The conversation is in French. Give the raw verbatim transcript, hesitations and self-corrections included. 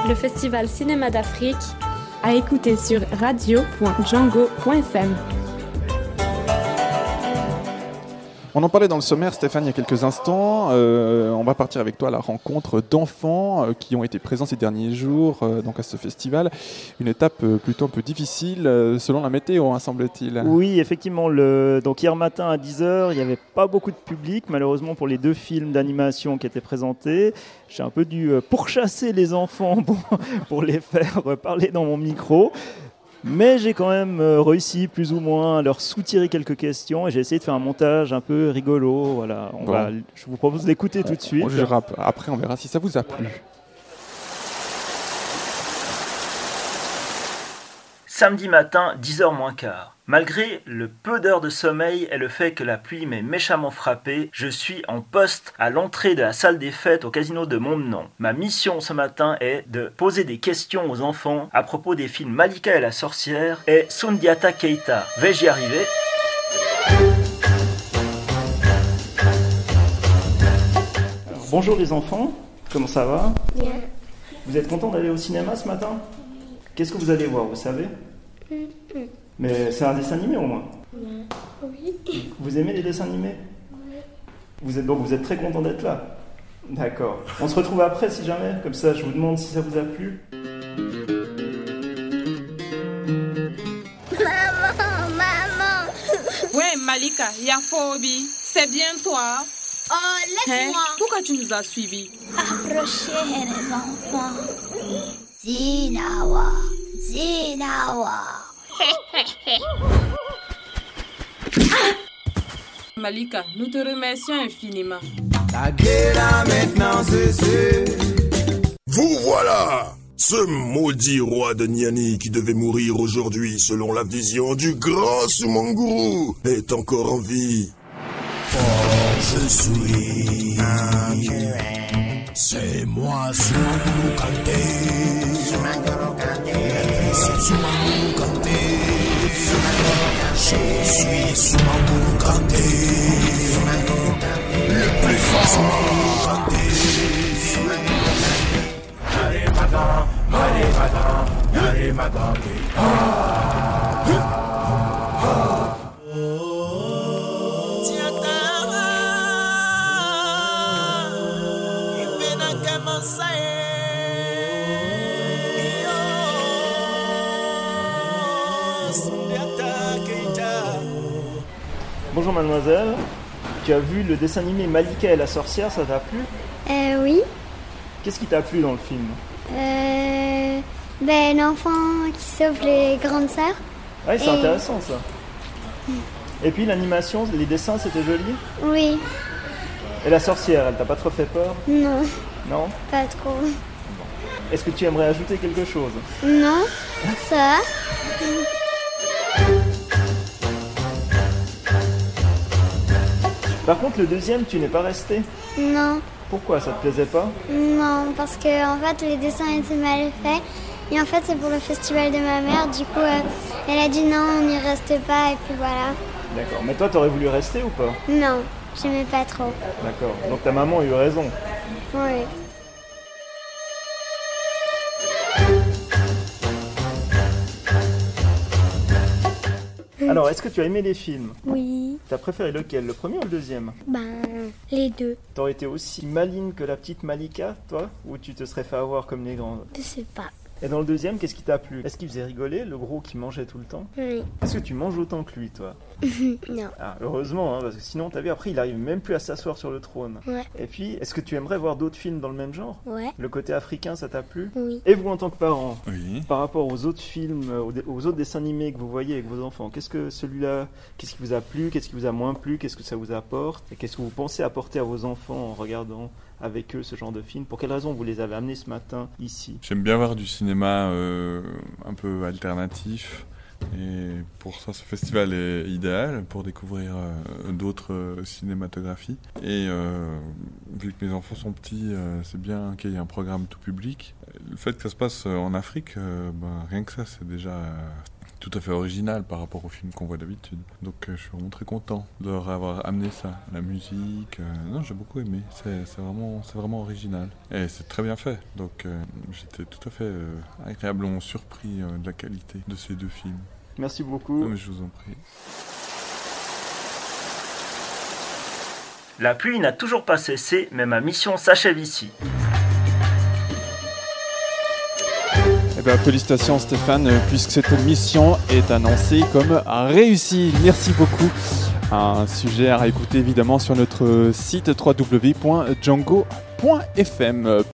le Festival Cinéma d'Afrique, à écouter sur radio point django point f m. On en parlait dans le sommaire, Stéphane, il y a quelques instants. Euh, on va partir avec toi à la rencontre d'enfants euh, qui ont été présents ces derniers jours euh, donc à ce festival. Une étape euh, plutôt un peu difficile, euh, selon la météo, hein, semble-t-il. Oui, effectivement. Le... Donc hier matin à dix heures, il n'y avait pas beaucoup de public, malheureusement, pour les deux films d'animation qui étaient présentés. J'ai un peu dû pourchasser les enfants pour, pour les faire parler dans mon micro. Mais j'ai quand même réussi plus ou moins à leur soutirer quelques questions et j'ai essayé de faire un montage un peu rigolo. Voilà, on bon. va, je vous propose d'écouter on, tout de suite. On jugera après, on verra si ça vous a plu. Samedi matin, dix heures moins quart. Malgré le peu d'heures de sommeil et le fait que la pluie m'ait méchamment frappé, je suis en poste à l'entrée de la salle des fêtes au casino de Momnon. Ma mission ce matin est de poser des questions aux enfants à propos des films Malika et la sorcière et Soundiata Keita. Vais-je y arriver ? Alors, bonjour les enfants, comment ça va ? Bien. Vous êtes contents d'aller au cinéma ce matin ? Qu'est-ce que vous allez voir, vous savez ? Mm-hmm. Mais c'est un dessin animé au moins. Oui. Vous aimez les dessins animés ? Oui. Vous êtes donc vous êtes très content d'être là. D'accord. On se retrouve après si jamais, comme ça je vous demande si ça vous a plu. Maman, maman. Ouais, Malika, Yafobi, c'est bien toi. Oh, laisse-moi. Hein? Pourquoi tu nous as suivis? Approchez les enfants. Zinawa, Zinawa. Malika, nous te remercions infiniment. La guerre maintenant c'est vous voilà, ce maudit roi de Nyani qui devait mourir aujourd'hui selon la vision du grand Soumanguru est encore en vie. Oh, je suis c'est moi Soumanguru Kanté. Soumanguru Kanté. C'est Soumanguru Kanté. Je suis Soumanguru Kanté. Le plus fort Soumanguru Kanté. Yare Magan, Mare Magan, Yare Magan. Bonjour mademoiselle, tu as vu le dessin animé Malika et la sorcière, ça t'a plu ? Euh, oui. Qu'est-ce qui t'a plu dans le film ? Euh, ben, l'enfant qui sauve les grandes sœurs. Ouais, c'est Et... intéressant ça. Et puis l'animation, les dessins, c'était joli ? Oui. Et la sorcière, elle t'a pas trop fait peur ? Non. Non ? Pas trop. Est-ce que tu aimerais ajouter quelque chose ? Non. Ça. Par contre, le deuxième, tu n'es pas resté ? Non. Pourquoi ? Ça te plaisait pas ? Non, parce que en fait, les dessins étaient mal faits. Et en fait, c'est pour le festival de ma mère. Du coup, euh, elle a dit non, on n'y reste pas. Et puis voilà. D'accord. Mais toi, t'aurais voulu rester ou pas ? Non, j'aimais pas trop. D'accord. Donc ta maman a eu raison. Oui. Alors, est-ce que tu as aimé les films ? Oui. T'as préféré lequel, le premier ou le deuxième ? Ben, les deux. T'aurais été aussi maligne que la petite Malika, toi ? Ou tu te serais fait avoir comme les grandes ? Je sais pas. Et dans le deuxième, qu'est-ce qui t'a plu ? Est-ce qu'il faisait rigoler, le gros qui mangeait tout le temps ? Oui. Est-ce que tu manges autant que lui, toi ? Non. Ah, heureusement, hein, parce que sinon, t'as vu, après, il arrive même plus à s'asseoir sur le trône. Ouais. Et puis, est-ce que tu aimerais voir d'autres films dans le même genre ? Ouais. Le côté africain, ça t'a plu ? Oui. Et vous, en tant que parent, Oui. par rapport aux autres films, aux, aux autres dessins animés que vous voyez avec vos enfants, qu'est-ce que celui-là, qu'est-ce qui vous a plu, qu'est-ce qui vous a moins plu, qu'est-ce que ça vous apporte ? Et qu'est-ce que vous pensez apporter à vos enfants en regardant avec eux ce genre de film ? Pour quelles raisons vous les avez amenés ce matin ici ? J'aime bien voir du cinéma euh, un peu alternatif. Et pour ça, ce festival est idéal pour découvrir euh, d'autres euh, cinématographies. Et euh, vu que mes enfants sont petits, euh, c'est bien qu'il y ait un programme tout public. Le fait que ça se passe en Afrique, euh, ben, rien que ça, c'est déjà tout à fait original par rapport aux films qu'on voit d'habitude. Donc euh, je suis vraiment très content de leur avoir amené ça. La musique, euh, non, j'ai beaucoup aimé. C'est, c'est, vraiment, c'est vraiment original. Et c'est très bien fait. Donc euh, j'étais tout à fait euh, agréablement surpris euh, de la qualité de ces deux films. Merci beaucoup. Non, mais je vous en prie. La pluie n'a toujours pas cessé, mais ma mission s'achève ici. Eh ben, félicitations Stéphane, puisque cette mission est annoncée comme réussie. Merci beaucoup. Un sujet à réécouter évidemment sur notre site w w w point django point f m.